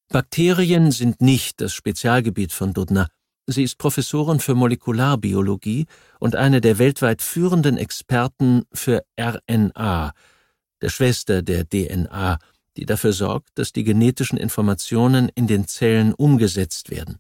Bakterien sind nicht das Spezialgebiet von Doudna. Sie ist Professorin für Molekularbiologie und eine der weltweit führenden Experten für RNA, der Schwester der DNA, die dafür sorgt, dass die genetischen Informationen in den Zellen umgesetzt werden.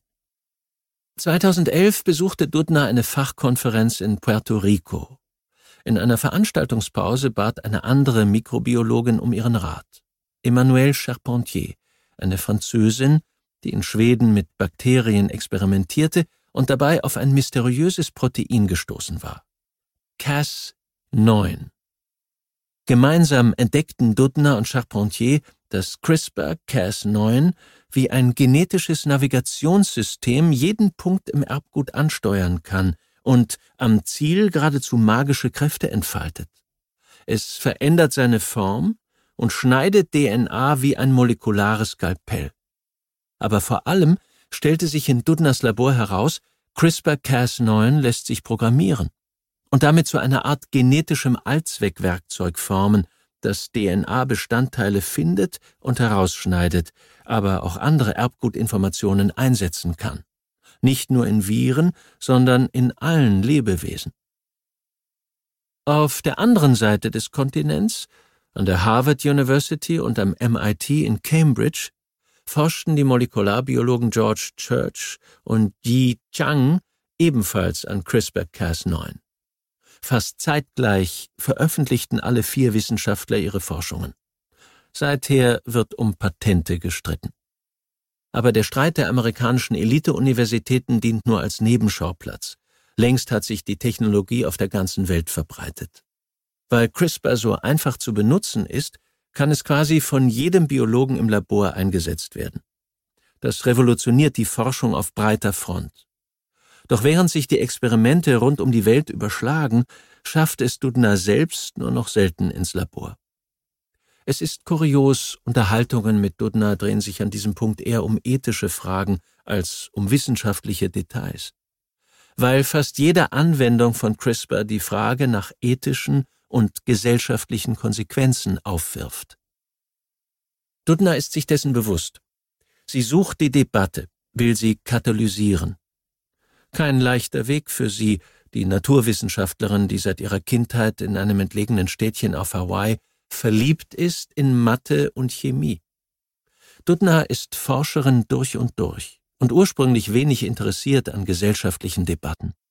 2011 besuchte Doudna eine Fachkonferenz in Puerto Rico. In einer Veranstaltungspause bat eine andere Mikrobiologin um ihren Rat. Emmanuelle Charpentier, eine Französin, die in Schweden mit Bakterien experimentierte und dabei auf ein mysteriöses Protein gestoßen war. Cas9. Gemeinsam entdeckten Doudna und Charpentier, dass CRISPR-Cas9 wie ein genetisches Navigationssystem jeden Punkt im Erbgut ansteuern kann und am Ziel geradezu magische Kräfte entfaltet. Es verändert seine Form und schneidet DNA wie ein molekulares Skalpell. Aber vor allem stellte sich in Doudnas Labor heraus, CRISPR-Cas9 lässt sich programmieren und damit zu einer Art genetischem Allzweckwerkzeug formen, das DNA-Bestandteile findet und herausschneidet, aber auch andere Erbgutinformationen einsetzen kann. Nicht nur in Viren, sondern in allen Lebewesen. Auf der anderen Seite des Kontinents, an der Harvard University und am MIT in Cambridge, forschten die Molekularbiologen George Church und Yi Chang ebenfalls an CRISPR-Cas9. Fast zeitgleich veröffentlichten alle 4 Wissenschaftler ihre Forschungen. Seither wird um Patente gestritten. Aber der Streit der amerikanischen Elite-Universitäten dient nur als Nebenschauplatz. Längst hat sich die Technologie auf der ganzen Welt verbreitet. Weil CRISPR so einfach zu benutzen ist, kann es quasi von jedem Biologen im Labor eingesetzt werden. Das revolutioniert die Forschung auf breiter Front. Doch während sich die Experimente rund um die Welt überschlagen, schafft es Doudna selbst nur noch selten ins Labor. Es ist kurios, Unterhaltungen mit Doudna drehen sich an diesem Punkt eher um ethische Fragen als um wissenschaftliche Details. Weil fast jede Anwendung von CRISPR die Frage nach ethischen und gesellschaftlichen Konsequenzen aufwirft. Doudna ist sich dessen bewusst. Sie sucht die Debatte, will sie katalysieren. Kein leichter Weg für sie, die Naturwissenschaftlerin, die seit ihrer Kindheit in einem entlegenen Städtchen auf Hawaii verliebt ist in Mathe und Chemie. Doudna ist Forscherin durch und ursprünglich wenig interessiert an gesellschaftlichen Debatten.